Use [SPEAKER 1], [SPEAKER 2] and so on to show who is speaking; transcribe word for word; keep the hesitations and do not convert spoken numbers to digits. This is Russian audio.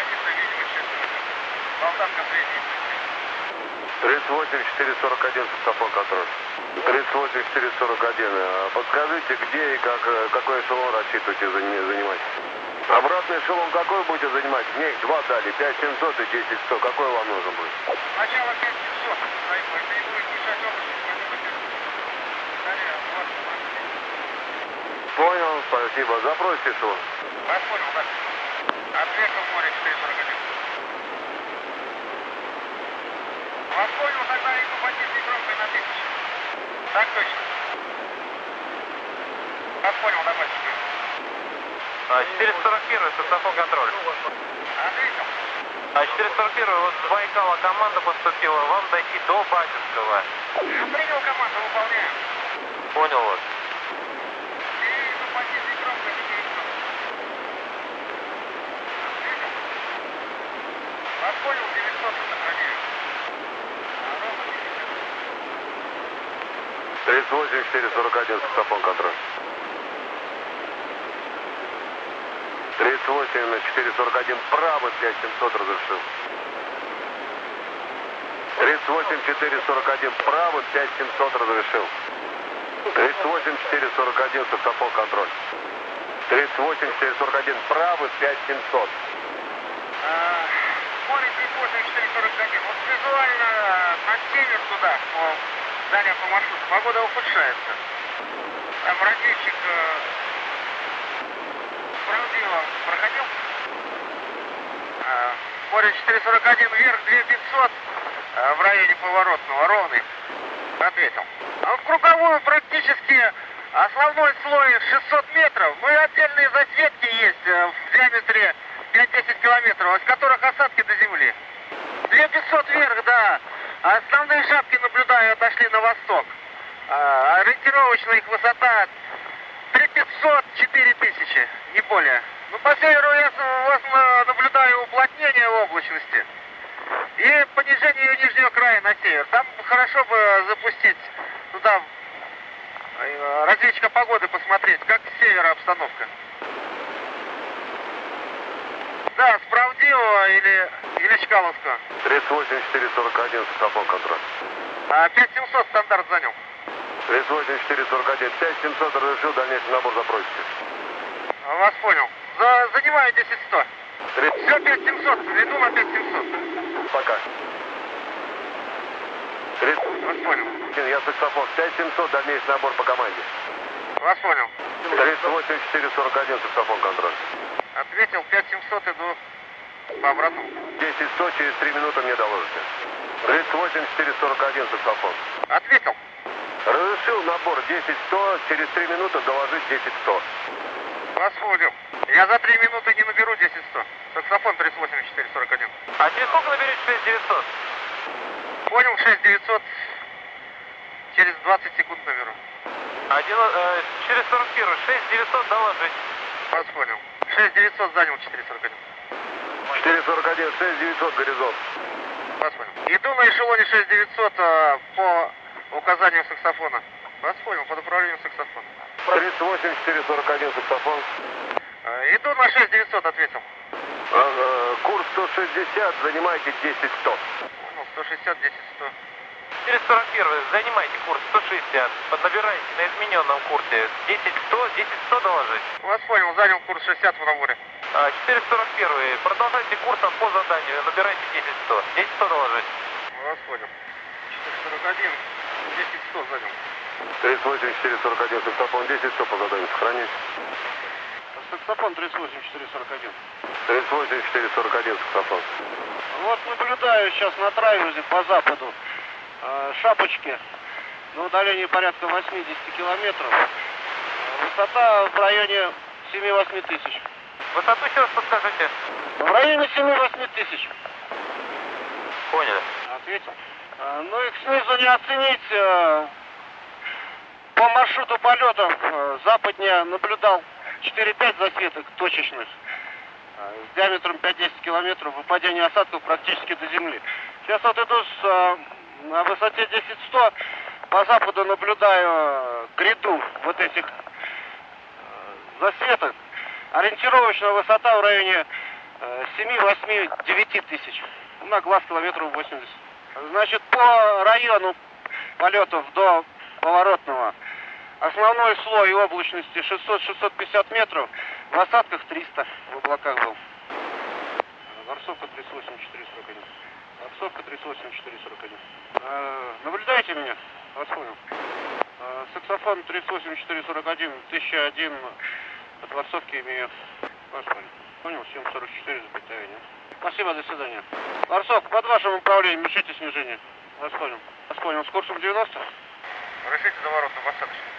[SPEAKER 1] граница, видимость шесть метров. Болтанка средняя.
[SPEAKER 2] тридцать восемь четыре сорок один, саксофон контроль. тридцать восемь четыре сорок один. Подскажите, где и как, какой эшелон рассчитываете занимать? Обратный эшелон какой будете занимать? Мне их два дали, пять семьсот и десять сто. Какой вам нужен будет?
[SPEAKER 1] Сначала пять семьсот. Это не будет мешать облачность.
[SPEAKER 2] Понял, спасибо. Запросите эшелон.
[SPEAKER 1] Вас понял, да. Ответил в море четыре сорок один. Вас понял, тогда иду по нижней громкой на тысячу. Так точно. Вас понял, добавьте.
[SPEAKER 3] четыреста сорок один, саксофон контроль.
[SPEAKER 1] Ответил.
[SPEAKER 3] А четыреста сорок один, вот с Байкала команда поступила, вам дойти до Бабинского.
[SPEAKER 1] Принял команду, выполняю.
[SPEAKER 3] Понял вас.
[SPEAKER 1] И иду по нижней громкой на девятьсот. Ответил. Вас понял, девятьсот сохраняю.
[SPEAKER 2] тридцать восемь четыре сорок один, саксофон контроль. тридцать восемь четыре сорок один, право, пять семьсот разрешил. тридцать восемь четыре сорок один, право, пять семьсот разрешил. тридцать восемь четыре сорок один, саксофон контроль. тридцать восемь четыре сорок один, право, пять семьсот.
[SPEAKER 1] Море тридцать восемь четыре сорок один. Вот визуально на север туда, по, далее по маршруту, погода ухудшается. Там радищик э, правдиво проходил. Э, море четыре сорок один, вверх две пятьсот, э, в районе поворотного, ровный. Ответил. А в круговую практически основной слой шестьсот метров. Ну и отдельные засветки есть э, в диаметре пять-десять километров, из которых осадки до земли. две пятьсот вверх, да. А основные шапки, наблюдаю, отошли на восток. А, ориентировочная их высота три пятьсот — четыре тысячи, не более. Ну, по северу я у вас наблюдаю уплотнение облачности и понижение ее нижнего края на север. Там хорошо бы запустить туда разведчика погоды, посмотреть, как с севера обстановка. Да, с Правдивого или, или Чкаловского.
[SPEAKER 2] тридцать восемь четыре сорок один, саксофон контроль.
[SPEAKER 1] А, пять семьсот стандарт занял.
[SPEAKER 2] тридцать восемь четыре сорок один, пять семьсот разрешил, дальнейший набор запросите.
[SPEAKER 1] Вас понял. За, занимаю десять сто.
[SPEAKER 2] тридцать...
[SPEAKER 1] Все, пять семьсот, иду на пять семьсот.
[SPEAKER 2] Пока. тридцать...
[SPEAKER 1] Вас понял.
[SPEAKER 2] Я саксофон, пять семьсот, дальнейший набор по команде.
[SPEAKER 1] Вас понял.
[SPEAKER 2] тридцать восемь четыре сорок один, саксофон контроль.
[SPEAKER 1] Ответил, пять семьсот, иду по обратному.
[SPEAKER 2] десять сто, через три минуты мне доложите. тридцать восемь четыре сорок один, саксофон.
[SPEAKER 1] Ответил.
[SPEAKER 2] Разрешил набор десять сто, через три минуты доложить десять сто.
[SPEAKER 1] Вас понял. Я за три минуты не наберу десять сто. Саксофон тридцать восемь четыре сорок один.
[SPEAKER 3] А через сколько наберете шесть девятьсот?
[SPEAKER 1] Понял, шесть девятьсот. Через двадцать секунд наберу.
[SPEAKER 3] Один, э, через сорок один, шесть девятьсот доложить.
[SPEAKER 1] Вас понял. шесть девятьсот занял четыре сорок один.
[SPEAKER 2] четыре сорок один, шесть девятьсот, горизонт.
[SPEAKER 1] Вас понял. Иду на эшелоне шесть девятьсот а, по указанию саксофона. Вас понял, по направлению саксофона.
[SPEAKER 2] тридцать восемь четыре сорок один, саксофон.
[SPEAKER 1] А, иду на шесть девятьсот, ответил.
[SPEAKER 2] А, курс сто шестьдесят, занимайте десять сто.
[SPEAKER 1] Понял, сто шестьдесят, десять сто.
[SPEAKER 3] Через сорок один занимайте курс сто шестьдесят, поднабирайте на измененном курсе десять сто, десять сто доложить.
[SPEAKER 1] Вас понял, занял курс шестьдесят в наборе.
[SPEAKER 3] А, четыреста сорок один, продолжайте курсом по заданию, набирайте десять сто, десять сто доложить.
[SPEAKER 1] Вас понял. четыреста сорок один, десять сто занял.
[SPEAKER 2] тридцать восемь четыре сорок один, саксофон, десять сто по заданию, сохранить.
[SPEAKER 1] Саксофон тридцать восемь четыре сорок один.
[SPEAKER 2] тридцать восемь четыре сорок один, саксофон.
[SPEAKER 1] Вот наблюдаю сейчас на траверзе по западу. Шапочки на удалении порядка восьмидесяти километров. Высота в районе семи-восьми тысяч.
[SPEAKER 3] Высоту еще раз подскажите.
[SPEAKER 1] В районе семи-восьми тысяч.
[SPEAKER 3] Поняли.
[SPEAKER 1] Ответил. Ну их снизу не оценить. По маршруту полетов западнее наблюдал четыре-пять засветок точечных. С диаметром пять-десять километров, выпадение осадков практически до земли. Сейчас вот иду с, на высоте десять сто, по западу наблюдаю гряду вот этих засветок. Ориентировочная высота в районе
[SPEAKER 4] семи, восьми, девяти тысяч. На глаз километров восемьдесят. Значит, по району полетов до поворотного основной слой облачности шестьсот — шестьсот пятьдесят метров, в осадках триста, в облаках был. Ворсовка тридцать восемь четыре сорок один. Ворсовка тридцать восемь четыре сорок один. Э, наблюдаете меня? Вас понял. Э, саксофон тридцать восемь четыре сорок один, тысяча один от Ворсовки имею. Вас понял. Понял, семь сорок четыре запятая один. Спасибо, до свидания. Ворсовка, под вашим управлением решите снижение. Вас понял. Вас понял. С курсом девяносто?
[SPEAKER 1] Решите заворот на посадочный.